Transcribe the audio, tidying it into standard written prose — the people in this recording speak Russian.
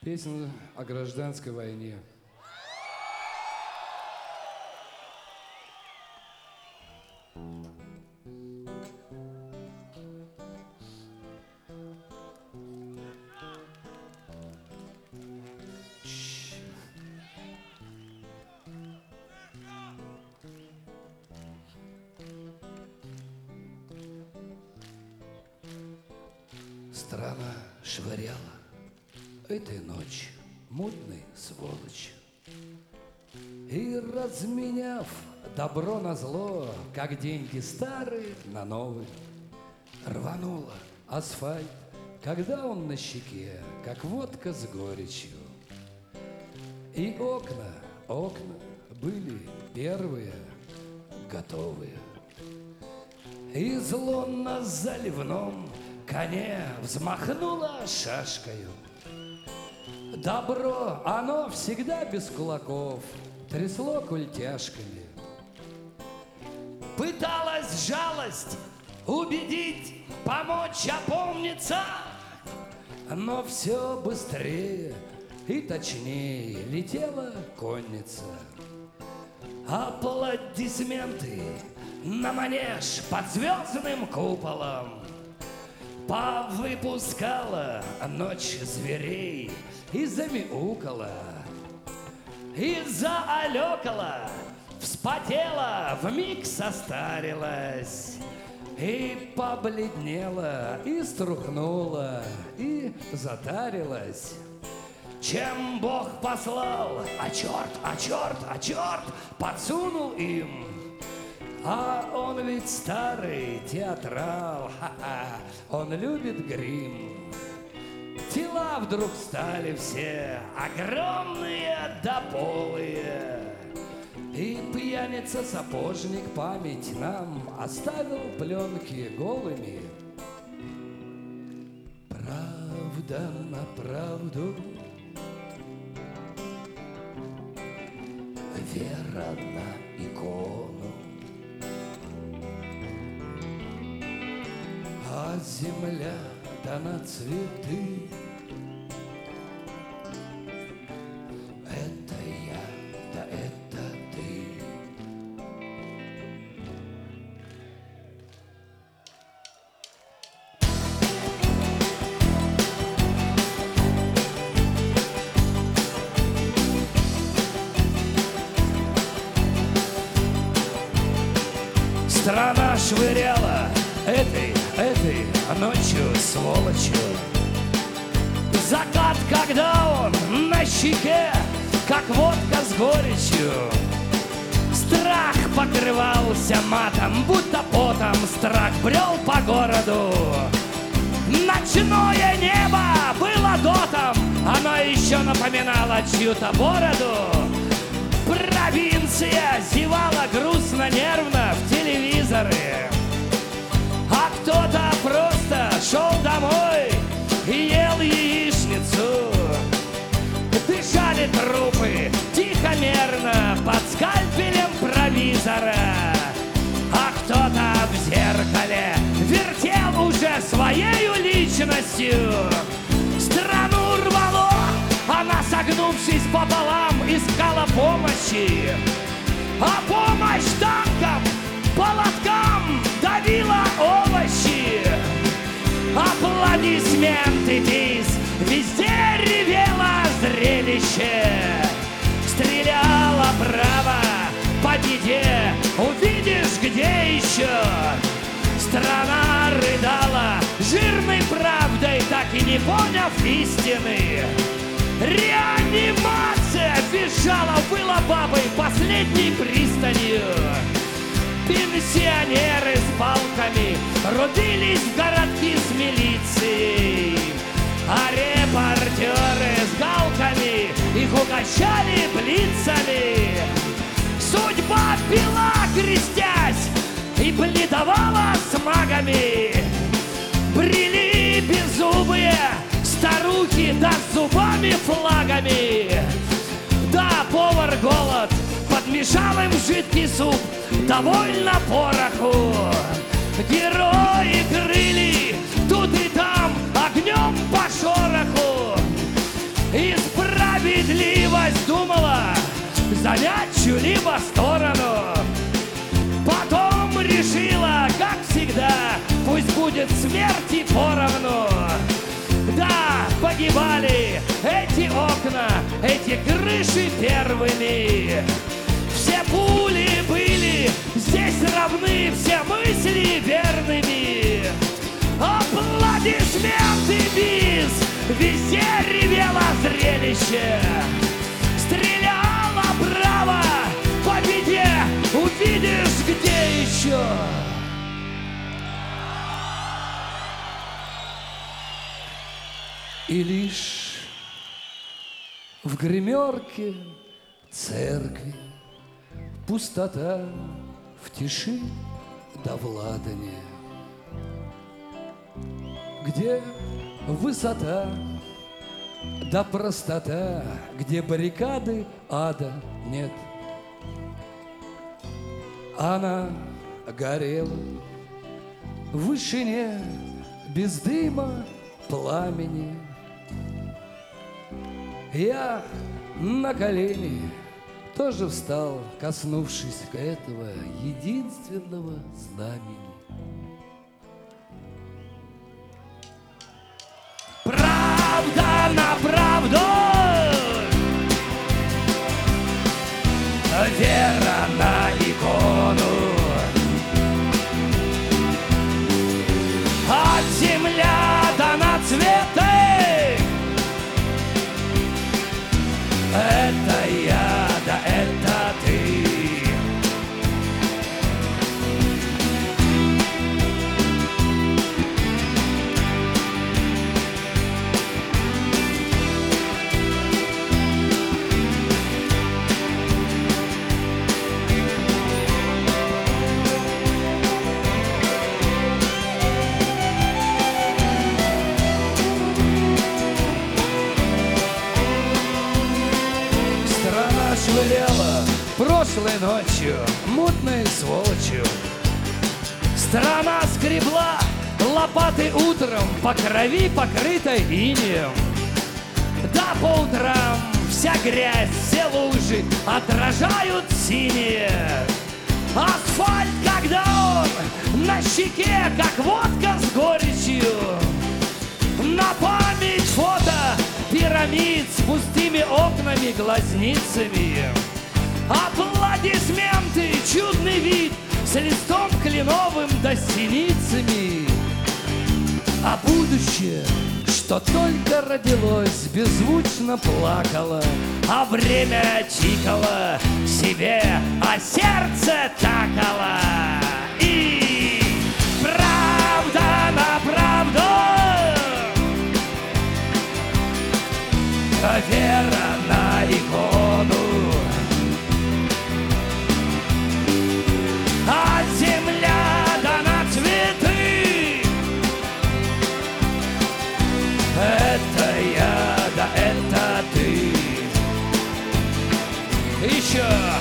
Песня о гражданской войне. Страна швыряла этой ночью мутный сволочь. И разменяв добро на зло, как деньги старые на новые, рванула асфальт, когда он на щеке, как водка с горечью. И окна были первые, готовые. И зло на заливном коне взмахнуло шашкою. Добро, оно всегда без кулаков, трясло культяшками. Пыталась жалость убедить, помочь опомниться, но все быстрее и точнее летела конница. Аплодисменты на манеж под звездным куполом повыпускала ночь зверей и замяукала, и заалекала, вспотела, вмиг состарилась, и побледнела, и струхнула, и затарилась. Чем Бог послал, а черт подсунул им. А он ведь старый театрал, ха-ха, он любит грим. Тела вдруг стали все огромные да полые. И пьяница-сапожник память нам оставил пленки голыми. Правда на правду, вера на икону, а земля да на цветы. Это я, да это ты. Страна швыряла этой ночью сволочью. Закат, когда он на щеке, как водка с горечью. Страх покрывался матом, будто потом страх брел по городу. Ночное небо было дотом, оно еще напоминало чью-то бороду. Провинция зевала грустно-нервно в телевизоры, а кто-то просто шел домой и ел яичницу. Дышали трупы тихо-мерно под скальпелем провизора, а кто-то в зеркале вертел уже своею личностью. Страну рвало, она, согнувшись пополам, искала помощи, а помощь танкам, полоткам давила овощи. Аплодисменты, бис, везде ревело зрелище. Стреляла право по беде, увидишь, где еще. Страна рыдала жирной правдой, так и не поняв истины. Реанимация визжала, была бабой последней пристанью. Пенсионеры с палками рубились в городки с милицией, а репортеры с галками их угощали блицами. Судьба пила, крестясь, и бледовала с магами. Брели беззубые старухи, да с зубами-флагами. Да, повар голод подмешал им жидкий суп, довольно пороху. Герои крыли тут и там огнем по шороху. И занять чью-либо сторону. Потом решила, как всегда, пусть будет смерти поровну. Да, погибали эти окна, эти крыши первыми. Все пули были здесь равны, все мысли верными. Аплодисменты бис, везде ревело зрелище. Стреляла браво, победе увидишь где еще. И лишь в гримерке церкви пустота в тиши да в ладане, где высота да простота, где баррикады ада нет. Она горела в вышине без дыма пламени. Я на колени тоже встал, коснувшись этого единственного знамени. Правда на правду, вера на икону, от земля до на цветы. Это я, да это ты. Швыряла прошлой ночью мутной сволочью. Страна скребла лопатой утром по крови, покрытой инеем. Да по утрам вся грязь, все лужи отражают синие. Асфальт, когда он на щеке, как водка с горечью. На память фото пирамид с пустыми окнами, глазницами. Аплодисменты, чудный вид с листом кленовым да синицами. А будущее, что только родилось, беззвучно плакало, а время тикало себе, а сердце такало. И правда на правду, вера на икону, от земля да на цветы. Это я, да это ты. Еще.